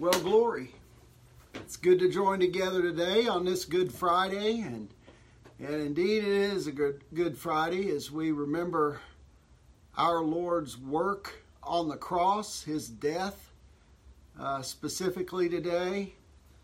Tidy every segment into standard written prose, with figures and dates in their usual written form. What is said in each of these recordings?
Well, glory. It's good to join together today on this Good Friday, and indeed it is a Good Friday as we remember our Lord's work on the cross, His death, specifically today.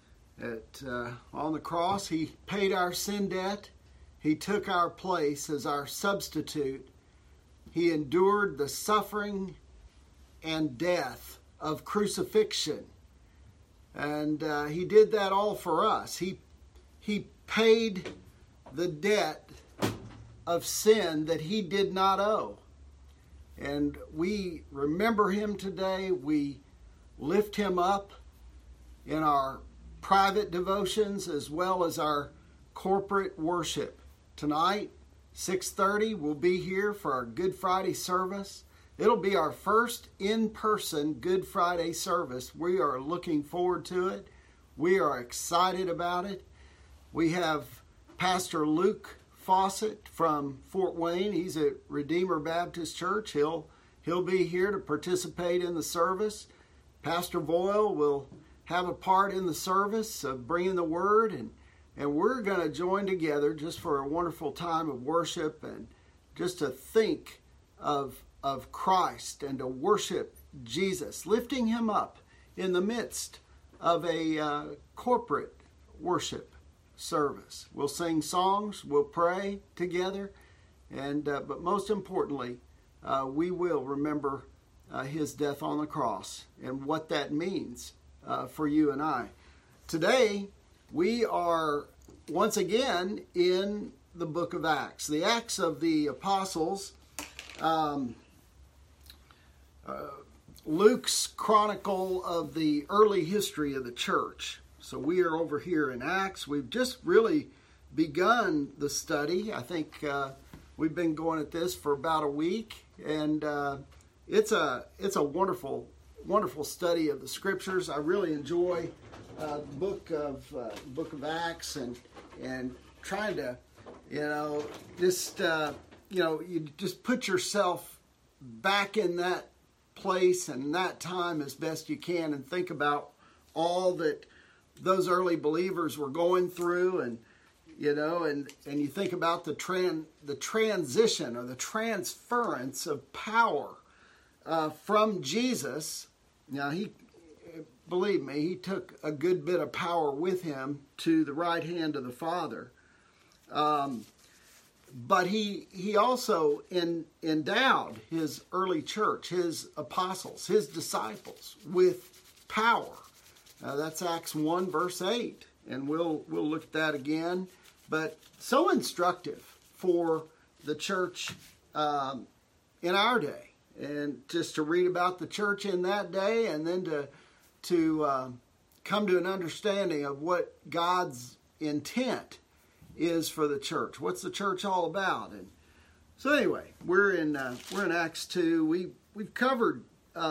On the cross, He paid our sin debt. He took our place as our substitute. He endured the suffering and death of crucifixion. And He did that all for us. He paid the debt of sin that He did not owe. And we remember Him today. We lift Him up in our private devotions as well as our corporate worship. Tonight, 6:30, we'll be here for our Good Friday service. It'll be our first in-person Good Friday service. We are looking forward to it. We are excited about it. We have Pastor Luke Fawcett from Fort Wayne. He's at Redeemer Baptist Church. He'll be here to participate in the service. Pastor Boyle will have a part in the service of bringing the word, and we're going to join together just for a wonderful time of worship and just to think of Christ and to worship Jesus, lifting Him up in the midst of a corporate worship service. We'll sing songs, we'll pray together, and but most importantly, we will remember His death on the cross and what that means for you and I. Today, we are once again in the book of Acts. The Acts of the Apostles, Luke's chronicle of the early history of the church. So we are over here in Acts. We've just really begun the study. I think we've been going at this for about a week, and it's a wonderful study of the Scriptures. I really enjoy the book of Acts and trying to you just put yourself back in that place and that time as best you can and think about all that those early believers were going through, and you think about the transition or the transference of power from Jesus. Now, believe me, He took a good bit of power with Him to the right hand of the Father. But he also endowed His early church, His apostles, His disciples with power. That's Acts 1 verse 8. And we'll look at that again. But so instructive for the church in our day. And just to read about the church in that day and then to come to an understanding of what God's intent is for the church. What's the church all about? And so anyway, we're in Acts 2. We've covered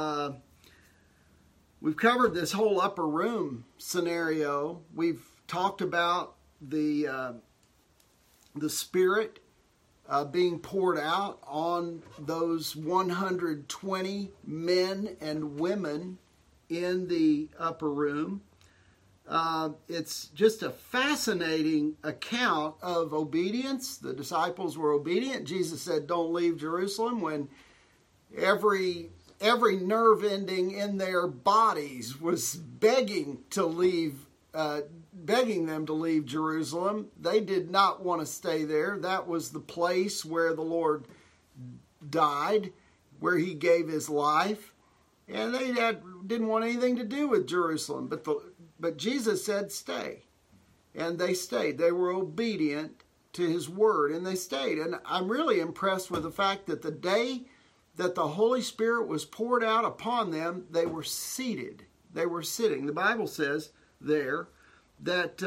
this whole upper room scenario. We've talked about the Spirit being poured out on those 120 men and women in the upper room. It's just a fascinating account of obedience. The disciples were obedient. Jesus said, "Don't leave Jerusalem," when every nerve ending in their bodies was begging them to leave Jerusalem. They did not want to stay there. That was the place where the Lord died, where He gave His life, and they didn't want anything to do with Jerusalem. But Jesus said, "Stay," and they stayed. They were obedient to His word, and they stayed. And I'm really impressed with the fact that the day that the Holy Spirit was poured out upon them, they were seated. They were sitting. The Bible says there that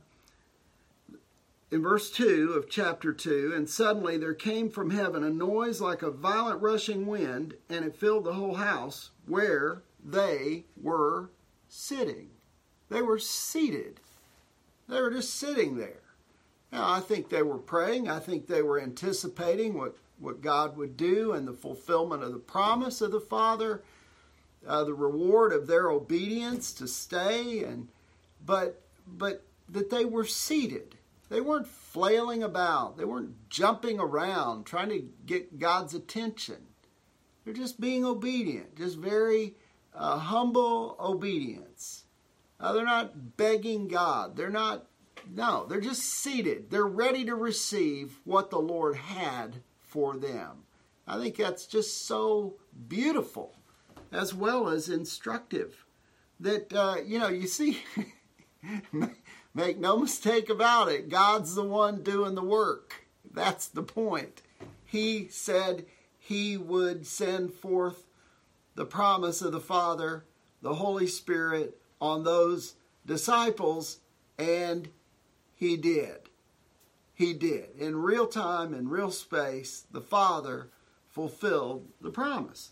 in verse 2 of chapter 2, "And suddenly there came from heaven a noise like a violent rushing wind, and it filled the whole house where they were sitting." They were seated. They were just sitting there. Now, I think they were praying. I think they were anticipating what God would do and the fulfillment of the promise of the Father. the reward of their obedience to stay, but that they were seated. They weren't flailing about. They weren't jumping around trying to get God's attention. They're just being obedient, just very humble obedience. They're not begging God. They're just seated. They're ready to receive what the Lord had for them. I think that's just so beautiful, as well as instructive. That, you see, make no mistake about it, God's the one doing the work. That's the point. He said He would send forth the promise of the Father, the Holy Spirit, on those disciples, and He did. He did. In real time, in real space, the Father fulfilled the promise.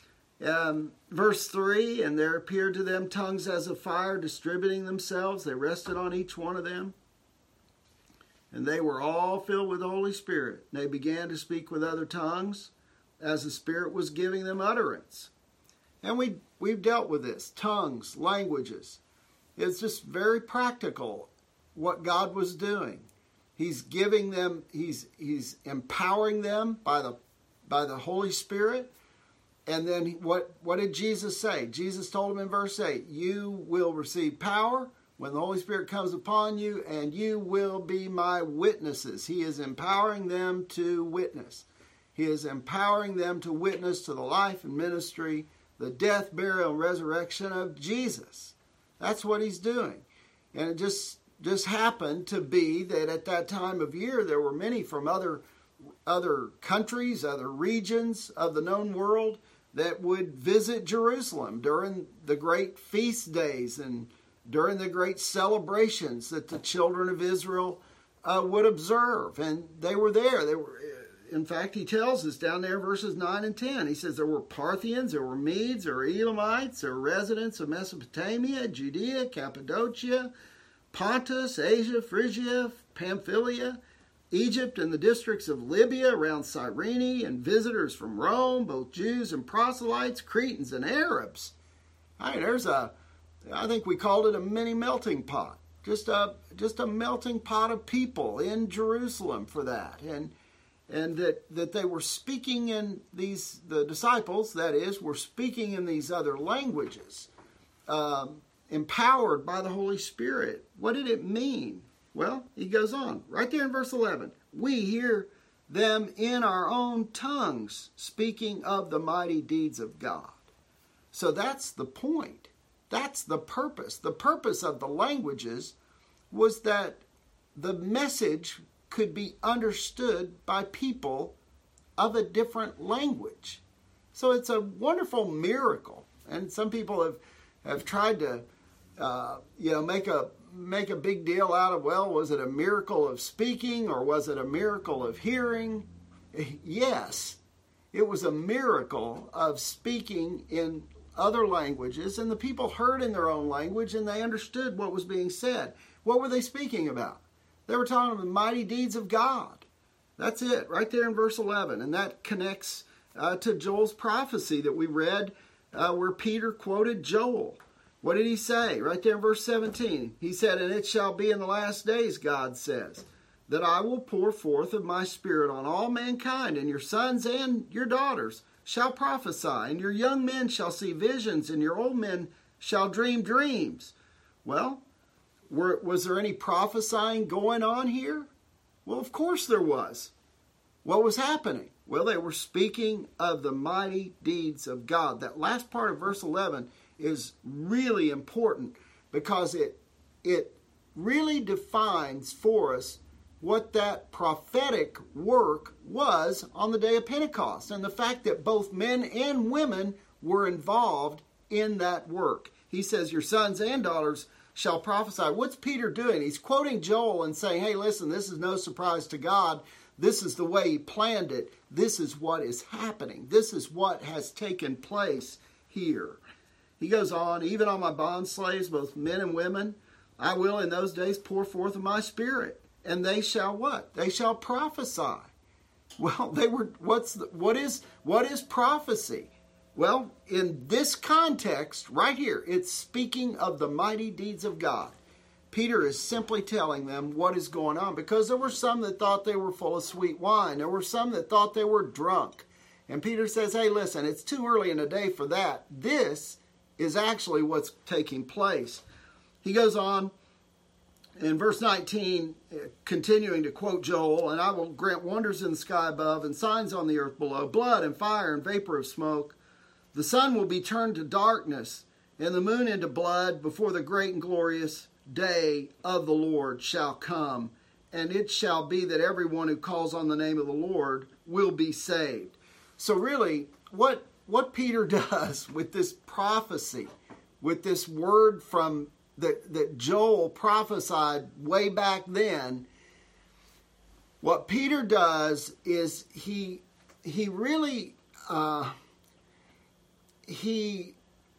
Verse 3, and there appeared to them tongues as of fire, distributing themselves. They rested on each one of them. And they were all filled with the Holy Spirit. They began to speak with other tongues as the Spirit was giving them utterance. And we've dealt with this. Tongues, languages. It's just very practical what God was doing. He's giving them, He's empowering them by the Holy Spirit. And then what did Jesus say? Jesus told them in verse 8, you will receive power when the Holy Spirit comes upon you, and you will be my witnesses. He is empowering them to witness. He is empowering them to witness to the life and ministry, the death, burial, and resurrection of Jesus. That's what He's doing. And it just happened to be that at that time of year, there were many from other countries, other regions of the known world that would visit Jerusalem during the great feast days and during the great celebrations that the children of Israel would observe. And they were there. In fact, he tells us down there in verses 9 and 10, he says there were Parthians, there were Medes, there were Elamites, there were residents of Mesopotamia, Judea, Cappadocia, Pontus, Asia, Phrygia, Pamphylia, Egypt, and the districts of Libya around Cyrene, and visitors from Rome, both Jews and proselytes, Cretans and Arabs. I think we called it a mini melting pot. Just a melting pot of people in Jerusalem for that. And that they were speaking in the disciples, that is, were speaking in these other languages, empowered by the Holy Spirit. What did it mean? Well, he goes on, right there in verse 11. We hear them in our own tongues speaking of the mighty deeds of God. So that's the point. That's the purpose. The purpose of the languages was that the message could be understood by people of a different language. So it's a wonderful miracle. And some people have tried to make a big deal out of, well, was it a miracle of speaking or was it a miracle of hearing? Yes, it was a miracle of speaking in other languages, and the people heard in their own language and they understood what was being said. What were they speaking about? They were talking about the mighty deeds of God. That's it, right there in verse 11. And that connects to Joel's prophecy that we read where Peter quoted Joel. What did he say? Right there in verse 17. He said, and it shall be in the last days, God says, that I will pour forth of my Spirit on all mankind, and your sons and your daughters shall prophesy, and your young men shall see visions, and your old men shall dream dreams. Well, was there any prophesying going on here? Well, of course there was. What was happening? Well, they were speaking of the mighty deeds of God. That last part of verse 11 is really important because it really defines for us what that prophetic work was on the day of Pentecost, and the fact that both men and women were involved in that work. He says, your sons and daughters shall prophesy. What's Peter doing? He's quoting Joel and saying, hey, listen, this is no surprise to God. This is the way He planned it. This is what is happening. This is what has taken place here. He goes on, even on my bond slaves, both men and women, I will in those days pour forth of my Spirit. And they shall what? They shall prophesy. Well, what is prophecy? Well, in this context, right here, it's speaking of the mighty deeds of God. Peter is simply telling them what is going on, because there were some that thought they were full of sweet wine. There were some that thought they were drunk. And Peter says, hey, listen, it's too early in the day for that. This is actually what's taking place. He goes on in verse 19, continuing to quote Joel, and I will grant wonders in the sky above and signs on the earth below, blood and fire and vapor of smoke. The sun will be turned to darkness and the moon into blood before the great and glorious day of the Lord shall come. And it shall be that everyone who calls on the name of the Lord will be saved. So really, what Peter does with this prophecy, with this word from that Joel prophesied way back then, what Peter does is he really he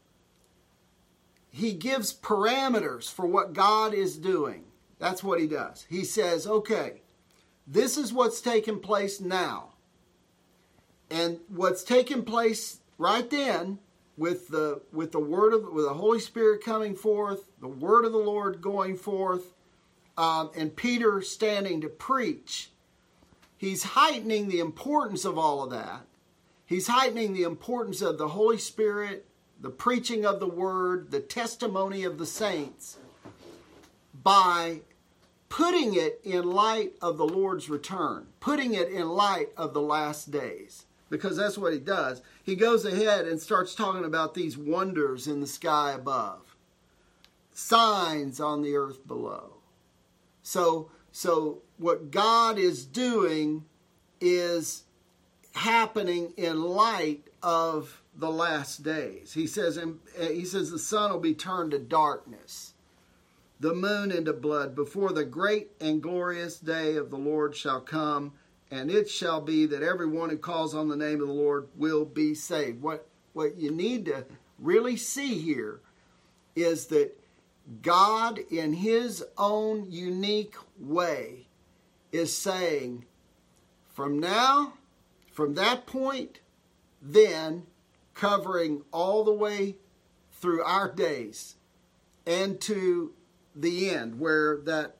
gives parameters for what God is doing. That's what he does. He says, okay, this is what's taking place now. And what's taking place right then with the word of with the Holy Spirit coming forth, the word of the Lord going forth, and Peter standing to preach, he's heightening the importance of all of that. He's heightening the importance of the Holy Spirit, the preaching of the word, the testimony of the saints, by putting it in light of the Lord's return, putting it in light of the last days. Because that's what he does. He goes ahead and starts talking about these wonders in the sky above, signs on the earth below. So what God is doing is happening in light of the last days. He says the sun will be turned to darkness, the moon into blood, before the great and glorious day of the Lord shall come. And it shall be that everyone who calls on the name of the Lord will be saved. What you need to really see here is that God, in his own unique way, is saying, from now, from that point, then, covering all the way through our days and to the end, where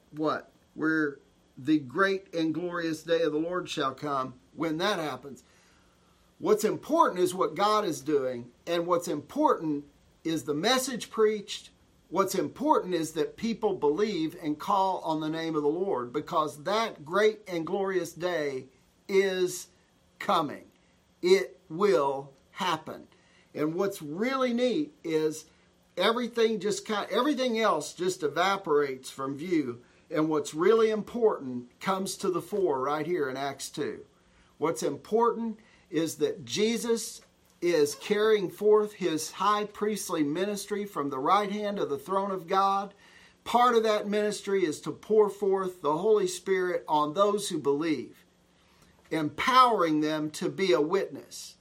the great and glorious day of the Lord shall come. When that happens, what's important is what God is doing, and what's important is the message preached. What's important is that people believe and call on the name of the Lord, because that great and glorious day is coming. It will happen. And what's really neat is everything else just evaporates from view. And what's really important comes to the fore right here in Acts 2. What's important is that Jesus is carrying forth his high priestly ministry from the right hand of the throne of God. Part of that ministry is to pour forth the Holy Spirit on those who believe, empowering them to be a witness.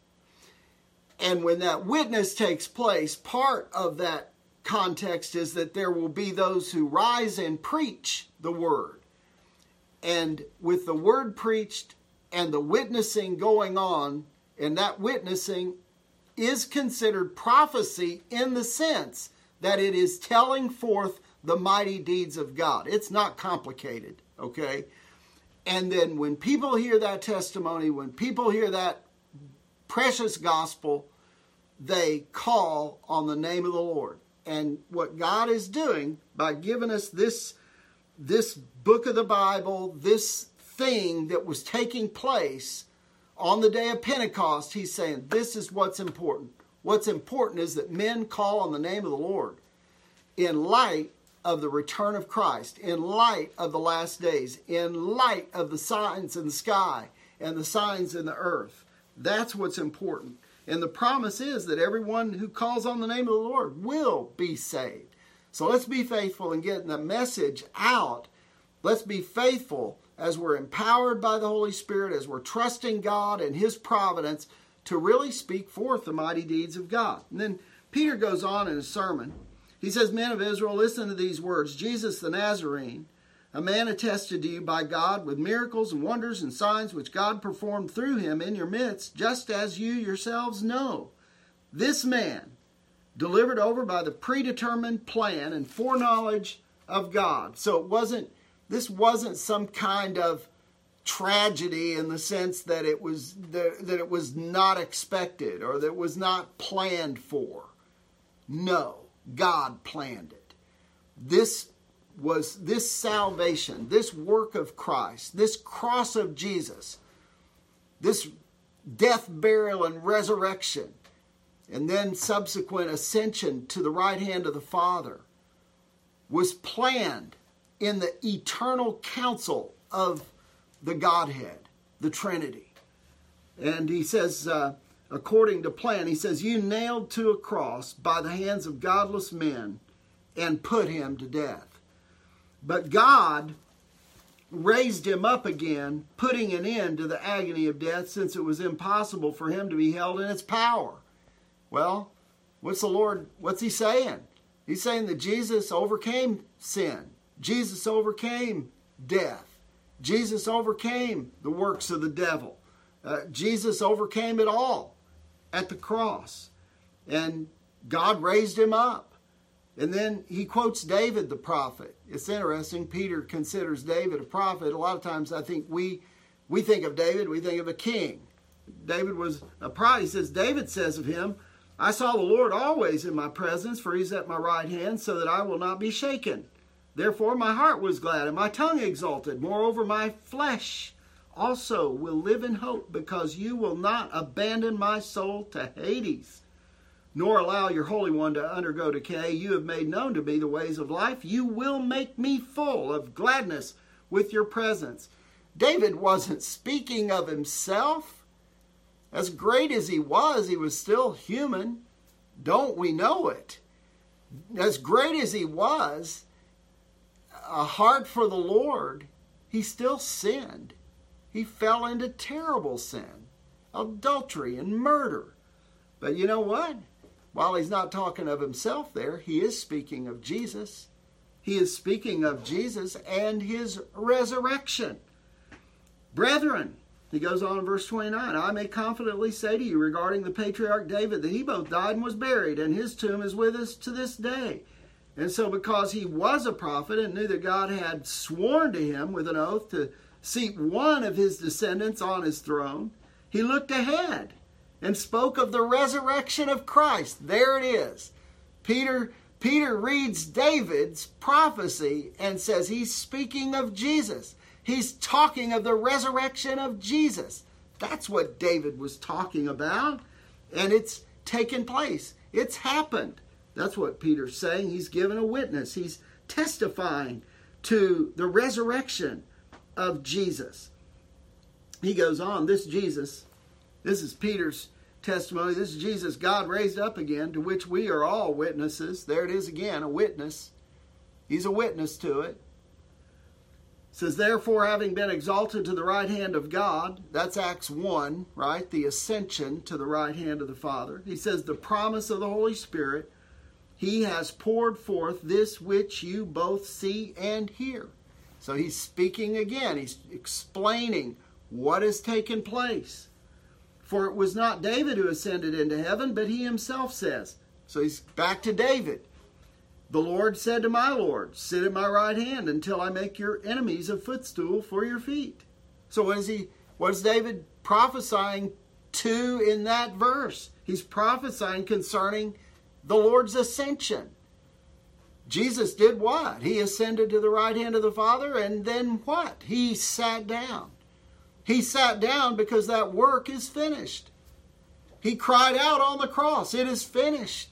And when that witness takes place, part of that context is that there will be those who rise and preach the word. And with the word preached and the witnessing going on, and that witnessing is considered prophecy in the sense that it is telling forth the mighty deeds of God. It's not complicated, okay? And then when people hear that testimony, when people hear that precious gospel, they call on the name of the Lord. And what God is doing by giving us this book of the Bible, this thing that was taking place on the day of Pentecost, he's saying this is what's important. What's important is that men call on the name of the Lord in light of the return of Christ, in light of the last days, in light of the signs in the sky and the signs in the earth. That's what's important. And the promise is that everyone who calls on the name of the Lord will be saved. So let's be faithful in getting the message out. Let's be faithful as we're empowered by the Holy Spirit, as we're trusting God and his providence to really speak forth the mighty deeds of God. And then Peter goes on in his sermon. He says, men of Israel, listen to these words. Jesus the Nazarene, a man attested to you by God with miracles and wonders and signs which God performed through him in your midst, just as you yourselves know. This man, delivered over by the predetermined plan and foreknowledge of God. So this wasn't some kind of tragedy in the sense that it was not expected or that it was not planned for. No, God planned it. This salvation, this work of Christ, this cross of Jesus, this death, burial, and resurrection, and then subsequent ascension to the right hand of the Father, was planned in the eternal counsel of the Godhead, the Trinity. And he says, according to plan, he says, you nailed to a cross by the hands of godless men and put him to death. But God raised him up again, putting an end to the agony of death, since it was impossible for him to be held in its power. Well, what's he saying? He's saying that Jesus overcame sin. Jesus overcame death. Jesus overcame the works of the devil. Jesus overcame it all at the cross. And God raised him up. And then he quotes David the prophet. It's interesting. Peter considers David a prophet. A lot of times I think we think of David, we think of a king. David was a prophet. He says, David says of him, I saw the Lord always in my presence, for he's at my right hand, so that I will not be shaken. Therefore my heart was glad, and my tongue exulted. Moreover, my flesh also will live in hope, because you will not abandon my soul to Hades, nor allow your Holy One to undergo decay. You have made known to me the ways of life. You will make me full of gladness with your presence. David wasn't speaking of himself. As great as he was still human. Don't we know it? As great as he was, a heart for the Lord, he still sinned. He fell into terrible sin, adultery and murder. But you know what? While he's not talking of himself there, he is speaking of Jesus. He is speaking of Jesus and his resurrection. Brethren, he goes on in verse 29, I may confidently say to you regarding the patriarch David that he both died and was buried, and his tomb is with us to this day. And so because he was a prophet and knew that God had sworn to him with an oath to seat one of his descendants on his throne, he looked ahead and spoke of the resurrection of Christ. There it is. Peter reads David's prophecy and says he's speaking of Jesus. He's talking of the resurrection of Jesus. That's what David was talking about. And it's taken place. It's happened. That's what Peter's saying. He's given a witness. He's testifying to the resurrection of Jesus. He goes on, this Jesus, this is Peter's testimony. This is Jesus God raised up again, to which we are all witnesses. There it is again, a witness. He's a witness to it. It says, therefore, having been exalted to the right hand of God, that's Acts 1, right? The ascension to the right hand of the Father. He says, the promise of the Holy Spirit, he has poured forth this which you both see and hear. So he's speaking again. He's explaining what has taken place. For it was not David who ascended into heaven, but he himself says. So he's back to David. The Lord said to my Lord, sit at my right hand until I make your enemies a footstool for your feet. So what is David prophesying to in that verse? He's prophesying concerning the Lord's ascension. Jesus did what? He ascended to the right hand of the Father, and then what? He sat down. He sat down because that work is finished. He cried out on the cross, it is finished.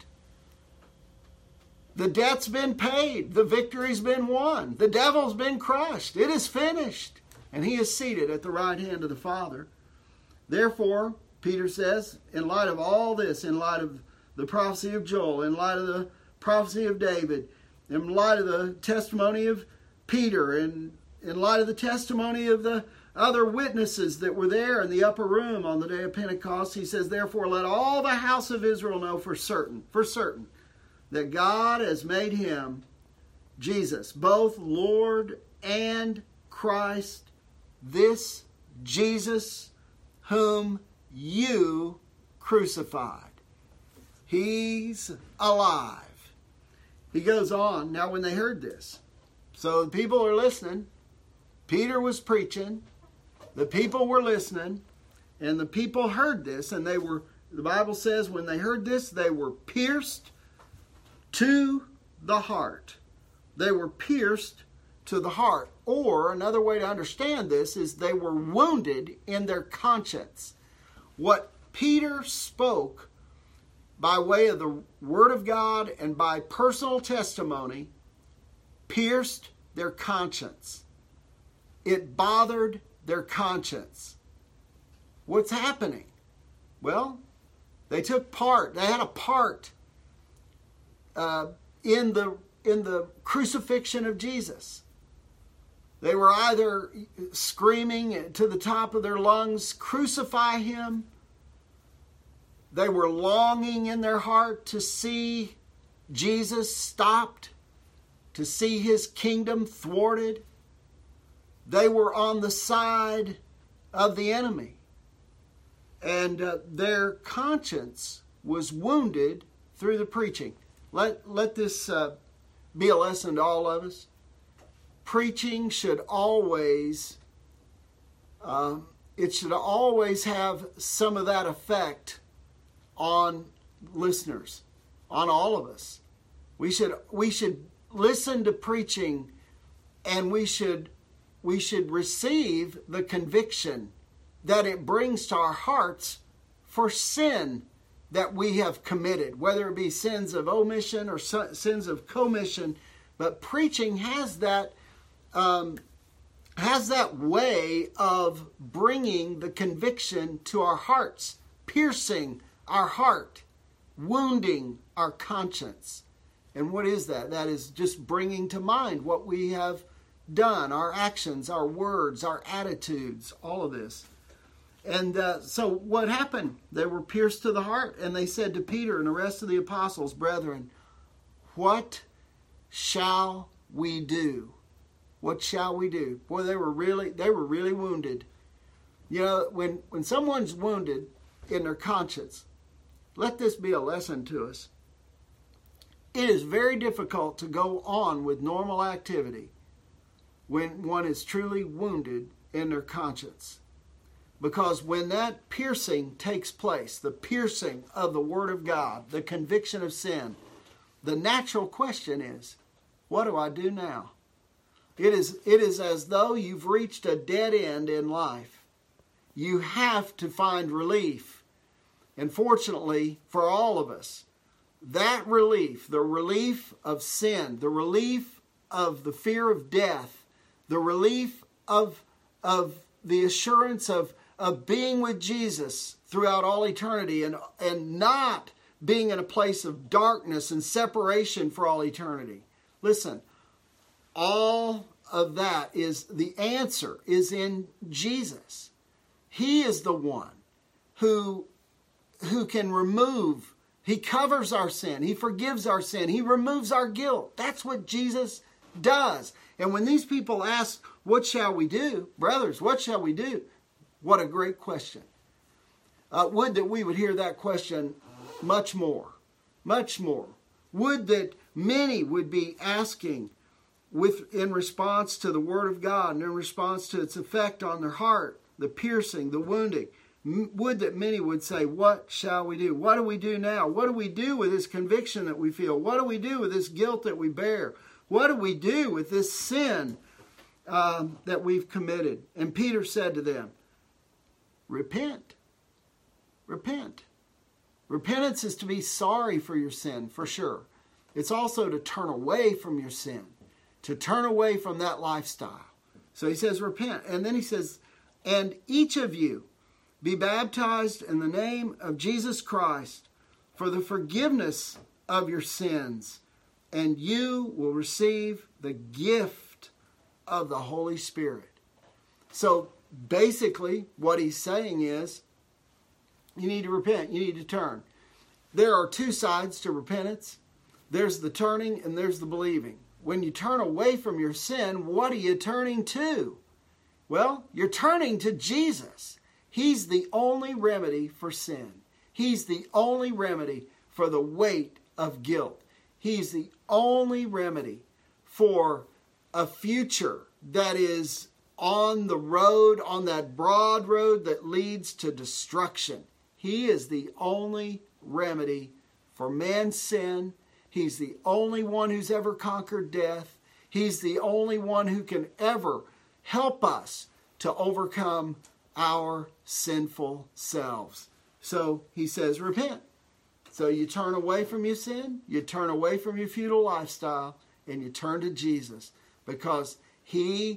The debt's been paid. The victory's been won. The devil's been crushed. It is finished. And he is seated at the right hand of the Father. Therefore, Peter says, in light of all this, in light of the prophecy of Joel, in light of the prophecy of David, in light of the testimony of Peter, and in light of the testimony of the other witnesses that were there in the upper room on the day of Pentecost, he says, therefore let all the house of Israel know for certain, that God has made him, Jesus, both Lord and Christ, this Jesus whom you crucified. He's alive. He goes on, now when they heard this, so the people are listening. Peter was preaching. The people were listening. And the people heard this, and they were, the Bible says, when they heard this, they were pierced to the heart. They were pierced to the heart. Or another way to understand this is they were wounded in their conscience. What Peter spoke by way of the Word of God and by personal testimony pierced their conscience. It bothered their conscience. What's happening? Well, they took part. They had a part in the crucifixion of Jesus. They were either screaming to the top of their lungs, "Crucify him." They were longing in their heart to see Jesus stopped, to see his kingdom thwarted. They were on the side of the enemy. And their conscience was wounded through the preaching. Let this be a lesson to all of us. Preaching should always, it should always have some of that effect on listeners, on all of us. We should listen to preaching, and we should receive the conviction that it brings to our hearts for sin that we have committed, whether it be sins of omission or sins of commission. But preaching has that way of bringing the conviction to our hearts, piercing our heart, wounding our conscience. And what is that? That is just bringing to mind what we have done, our actions, our words, our attitudes, all of this. And so what happened? They were pierced to the heart, and they said to Peter and the rest of the apostles, "Brethren, what shall we do?" What shall we do? Boy, they were really wounded. You know, when someone's wounded in their conscience, let this be a lesson to us. It is very difficult to go on with normal activity when one is truly wounded in their conscience. Because when that piercing takes place, the piercing of the Word of God, the conviction of sin, the natural question is, what do I do now? It is as though you've reached a dead end in life. You have to find relief. And fortunately for all of us, that relief, the relief of sin, the relief of the fear of death, the relief of the assurance of being with Jesus throughout all eternity and not being in a place of darkness and separation for all eternity. Listen, all of that is, the answer is in Jesus. He is the one who can remove, he covers our sin, he forgives our sin, he removes our guilt. That's what Jesus does. And when these people ask, what shall we do? Brothers, what shall we do? What a great question. Would that we would hear that question much more. Much more. Would that many would be asking in response to the Word of God and in response to its effect on their heart, the piercing, the wounding. Would that many would say, what shall we do? What do we do now? What do we do with this conviction that we feel? What do we do with this guilt that we bear? What do we do with this sin that we've committed? And Peter said to them, repent. Repent. Repentance is to be sorry for your sin, for sure. It's also to turn away from your sin, to turn away from that lifestyle. So he says, repent. And then he says, and each of you be baptized in the name of Jesus Christ for the forgiveness of your sins, and you will receive the gift of the Holy Spirit. So basically what he's saying is, you need to repent, you need to turn. There are two sides to repentance. There's the turning and there's the believing. When you turn away from your sin, what are you turning to? Well, you're turning to Jesus. He's the only remedy for sin. He's the only remedy for the weight of guilt. He's the only remedy for a future that is on the road, on that broad road that leads to destruction. He is the only remedy for man's sin. He's the only one who's ever conquered death. He's the only one who can ever help us to overcome our sinful selves. So he says, repent. So you turn away from your sin, you turn away from your futile lifestyle, and you turn to Jesus, because He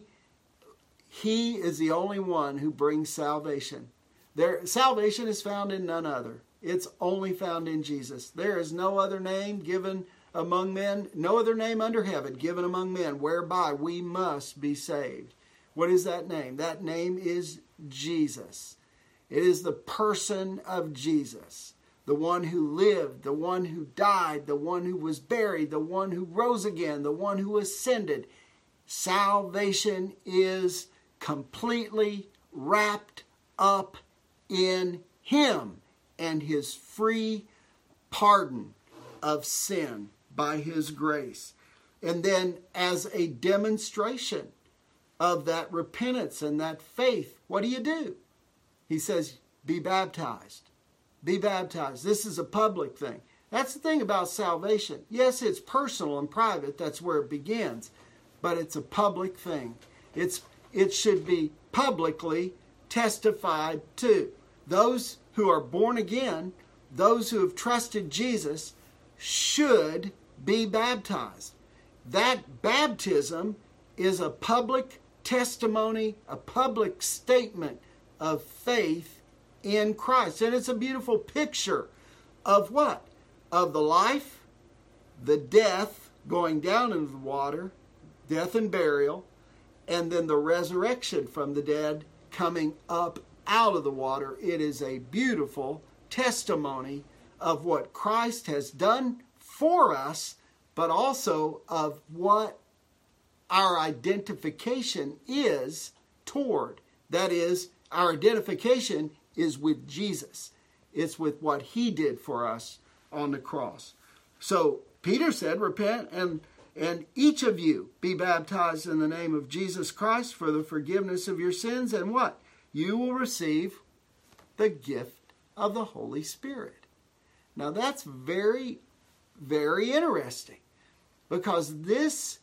is the only one who brings salvation. Salvation is found in none other. It's only found in Jesus. There is no other name given among men, no other name under heaven given among men whereby we must be saved. What is that name? That name is Jesus. It is the person of Jesus, the one who lived, the one who died, the one who was buried, the one who rose again, the one who ascended. Salvation is completely wrapped up in Him and His free pardon of sin by His grace. And then as a demonstration of that repentance and that faith, what do? He says, be baptized. Be baptized. This is a public thing. That's the thing about salvation. Yes, it's personal and private. That's where it begins. But it's a public thing. It should be publicly testified to. Those who are born again, those who have trusted Jesus, should be baptized. That baptism is a public testimony, a public statement of faith in Christ. And it's a beautiful picture of what? Of the life, the death, going down into the water, death and burial, and then the resurrection from the dead coming up out of the water. It is a beautiful testimony of what Christ has done for us, but also of what our identification is toward. That is, our identification is with Jesus. It's with what He did for us on the cross. So Peter said, repent and each of you be baptized in the name of Jesus Christ for the forgiveness of your sins. And what? You will receive the gift of the Holy Spirit. Now that's very, very interesting, because this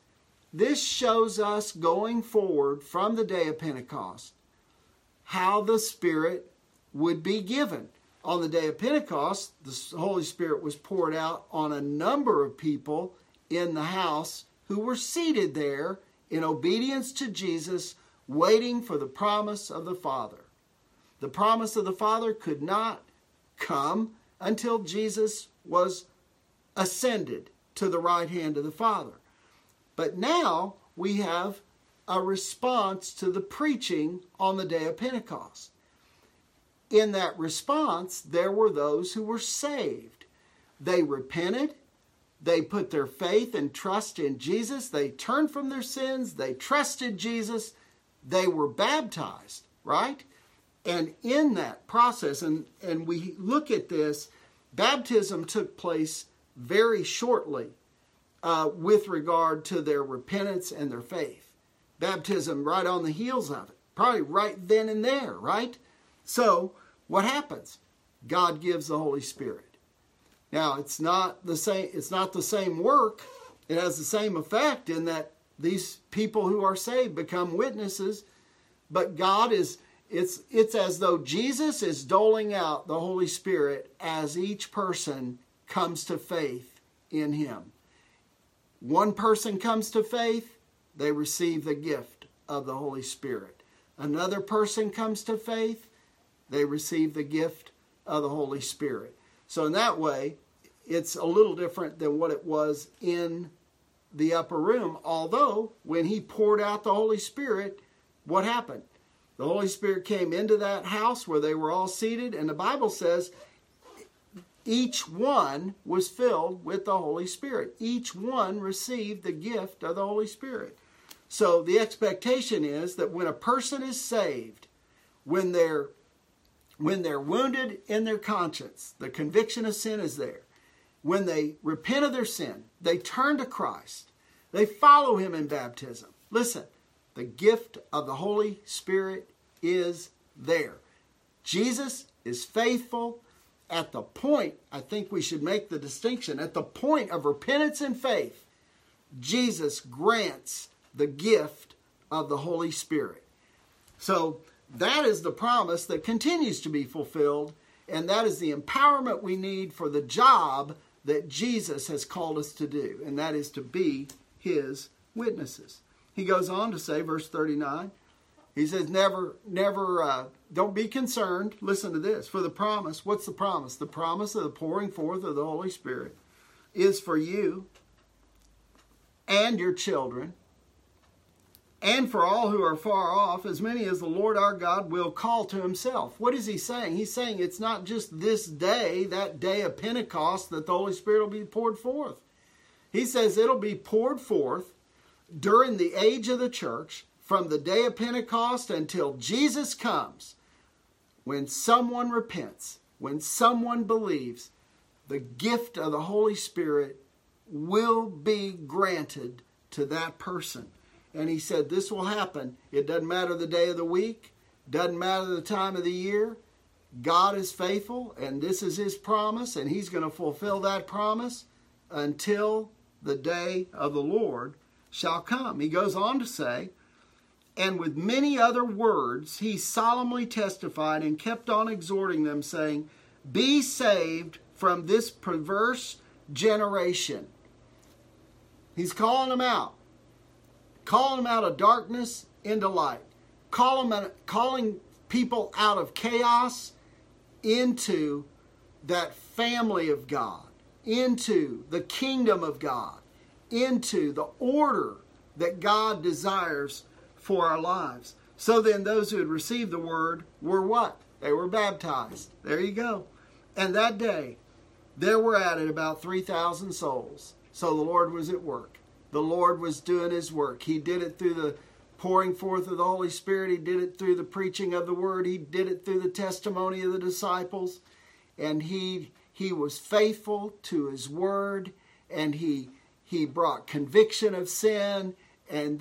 shows us going forward from the day of Pentecost how the Spirit would be given. On the day of Pentecost, the Holy Spirit was poured out on a number of people in the house who were seated there in obedience to Jesus, waiting for the promise of the Father. The promise of the Father could not come until Jesus was ascended to the right hand of the Father. But now we have a response to the preaching on the day of Pentecost. In that response, there were those who were saved. They repented. They put their faith and trust in Jesus. They turned from their sins. They trusted Jesus. They were baptized, right? And in that process, and we look at this, baptism took place very shortly with regard to their repentance and their faith. Baptism right on the heels of it, probably right then and there, right? So what happens? God gives the Holy Spirit. Now, it's not the same work. It has the same effect in that these people who are saved become witnesses, but God it's as though Jesus is doling out the Holy Spirit as each person comes to faith in Him. One person comes to faith, they receive the gift of the Holy Spirit. Another person comes to faith, they receive the gift of the Holy Spirit. So in that way, it's a little different than what it was in the upper room. Although, when He poured out the Holy Spirit, what happened? The Holy Spirit came into that house where they were all seated, and the Bible says each one was filled with the Holy Spirit. Each one received the gift of the Holy Spirit. So the expectation is that when a person is saved, when they're wounded in their conscience, the conviction of sin is there, when they repent of their sin, they turn to Christ, they follow him in baptism. Listen, the gift of the Holy Spirit is there. Jesus is faithful at the point, I think we should make the distinction, at the point of repentance and faith, Jesus grants the gift of the Holy Spirit. So that is the promise that continues to be fulfilled, and that is the empowerment we need for the job that Jesus has called us to do, and that is to be his witnesses. He goes on to say, verse 39, he says, don't be concerned. Listen to this. For the promise, what's the promise? The promise of the pouring forth of the Holy Spirit is for you and your children and for all who are far off, as many as the Lord our God will call to himself. What is he saying? He's saying it's not just this day, that day of Pentecost, that the Holy Spirit will be poured forth. He says it'll be poured forth during the age of the church, from the day of Pentecost until Jesus comes. When someone repents, when someone believes, the gift of the Holy Spirit will be granted to that person. And he said this will happen. It doesn't matter the day of the week, doesn't matter the time of the year. God is faithful, and this is his promise, and he's going to fulfill that promise until the day of the Lord shall come. He goes on to say, and with many other words, he solemnly testified and kept on exhorting them, saying, be saved from this perverse generation. He's calling them out. Calling them out of darkness into light. Calling people out of chaos into that family of God. Into the kingdom of God. Into the order that God desires for our lives. So then those who had received the word were what? They were baptized. There you go. And that day, there were added about 3,000 souls. So the Lord was at work. The Lord was doing his work. He did it through the pouring forth of the Holy Spirit. He did it through the preaching of the word. He did it through the testimony of the disciples. And he was faithful to his word. And he brought conviction of sin. And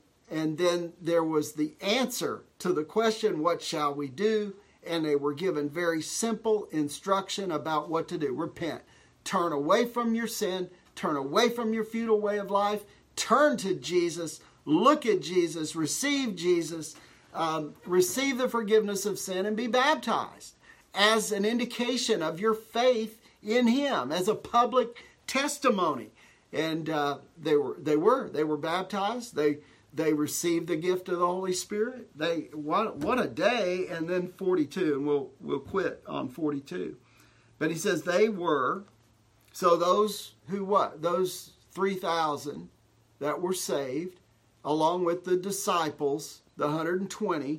then there was the answer to the question, what shall we do? And they were given very simple instruction about what to do. Repent. Turn away from your sin. Turn away from your futile way of life. Turn to Jesus. Look at Jesus. Receive Jesus. Receive the forgiveness of sin and be baptized as an indication of your faith in him, as a public testimony. And they were baptized. They received the gift of the Holy Spirit. What a day. And then 42, and we'll quit on 42. But he says they were. So those who what? Those 3,000 that were saved, along with the disciples, the 120.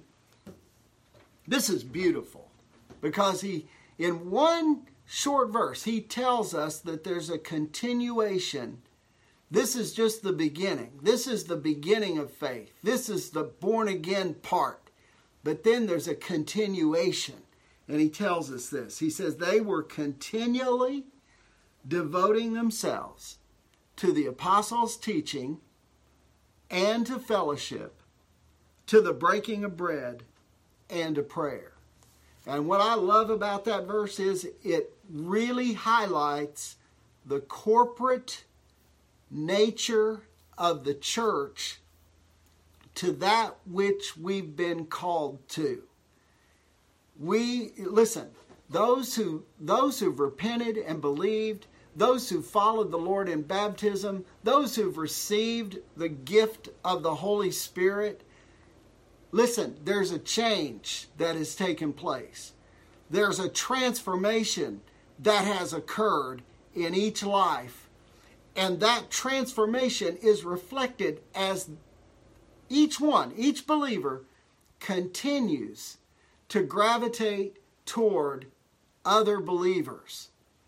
This is beautiful because in one short verse, he tells us that there's a continuation. This is just the beginning. This is the beginning of faith. This is the born again part. But then there's a continuation. And he tells us this. He says they were continually devoting themselves to the apostles' teaching and to fellowship, to the breaking of bread and to prayer. And what I love about that verse is it really highlights the corporate nature of the church to that which we've been called to. Listen, those who've repented and believed, those who followed the Lord in baptism, those who've received the gift of the Holy Spirit, listen, there's a change that has taken place. There's a transformation that has occurred in each life. And that transformation is reflected as each believer continues to gravitate toward other believers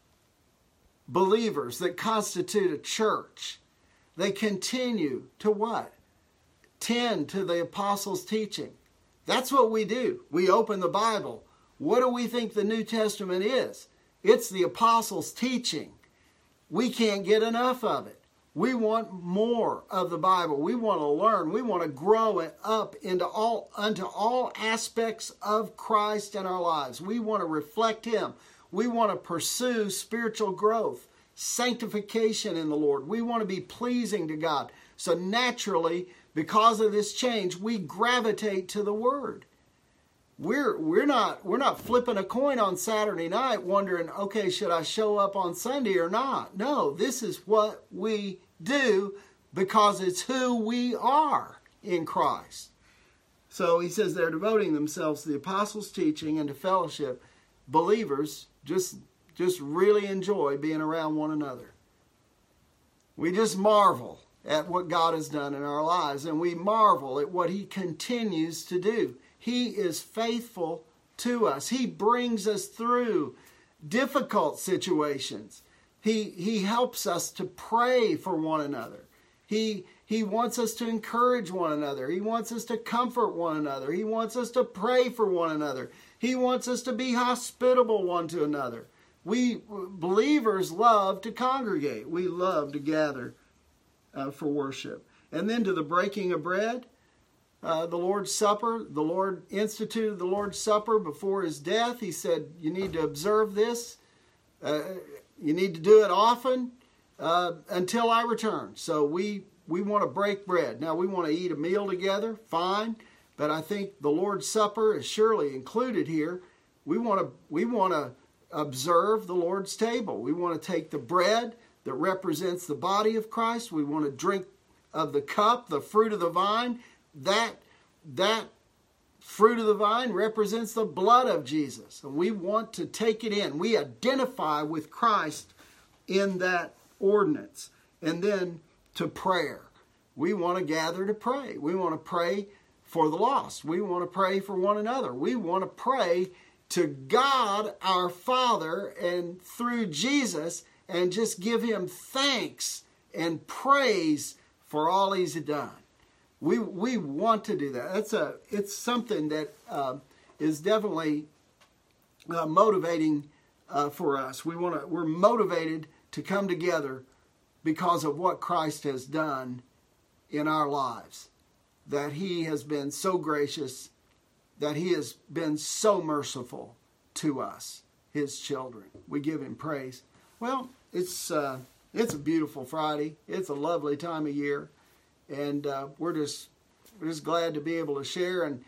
that constitute a church. They continue to what? Tend to the apostles' teaching. That's what we do. We open the Bible. What do we think the New Testament is? It's the apostles' teaching. we can't get enough of it. We want more of the Bible. We want to learn. We want to grow it up unto all aspects of Christ in our lives. We want to reflect Him. We want to pursue spiritual growth, sanctification in the Lord. We want to be pleasing to God. So naturally, because of this change, we gravitate to the Word. We're not flipping a coin on Saturday night wondering, okay, should I show up on Sunday or not? No, this is what we do because it's who we are in Christ. So he says they're devoting themselves to the apostles' teaching and to fellowship. Believers just really enjoy being around one another. We just marvel at what God has done in our lives, and we marvel at what He continues to do. He is faithful to us. He brings us through difficult situations. He helps us to pray for one another. He wants us to encourage one another. He wants us to comfort one another. He wants us to pray for one another. He wants us to be hospitable one to another. We believers love to congregate. We love to gather for worship. And then to the breaking of bread, the Lord's Supper. The Lord instituted the Lord's Supper before His death. He said, you need to observe this. You need to do it often until I return. So we want to break bread. Now, we want to eat a meal together, fine. But I think the Lord's Supper is surely included here. We want to observe the Lord's table. We want to take the bread that represents the body of Christ. We want to drink of the cup, the fruit of the vine. That fruit of the vine represents the blood of Jesus. And we want to take it in. We identify with Christ in that ordinance. And then to prayer. We want to gather to pray. We want to pray for the lost. We want to pray for one another. We want to pray to God our Father and through Jesus and just give Him thanks and praise for all He's done. We want to do that. It's something that is definitely motivating for us. We're motivated to come together because of what Christ has done in our lives. That He has been so gracious, that He has been so merciful to us, His children. We give Him praise. Well, it's a beautiful Friday. It's a lovely time of year. And we're just glad to be able to share. And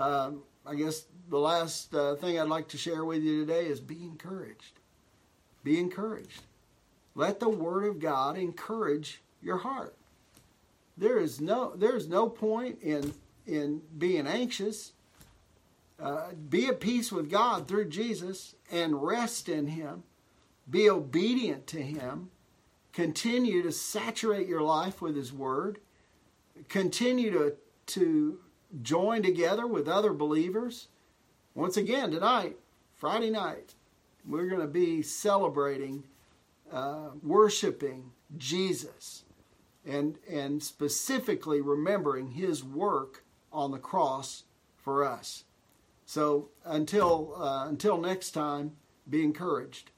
I guess the last thing I'd like to share with you today is be encouraged. Be encouraged. Let the Word of God encourage your heart. There's no point in being anxious. Be at peace with God through Jesus and rest in Him. Be obedient to Him. Continue to saturate your life with His Word. Continue to join together with other believers. Once again, tonight, Friday night, we're going to be celebrating, worshiping Jesus, and specifically remembering His work on the cross for us. So until next time, be encouraged.